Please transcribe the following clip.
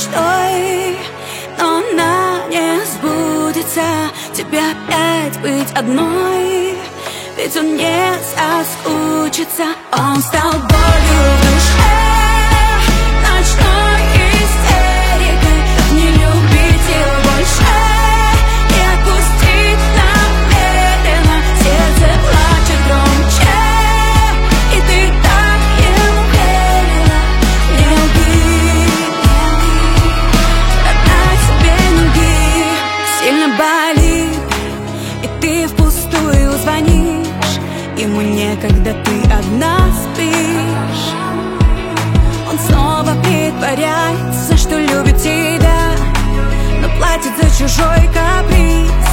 мечтой, но она не сбудется. Тебе опять быть одной, ведь он не соскучится. Он стал болью в душе, ночной истерикой. Как не любить его больше, не отпустить намеренно. Сердце плачет громче, и ты так ему верила. Не лги, равна себе не лги. Сильно болит, и ты впустую звонишь ему некогда, ты одна спишь. Он снова притворяется, что любит тебя, но платит за чужой каприз.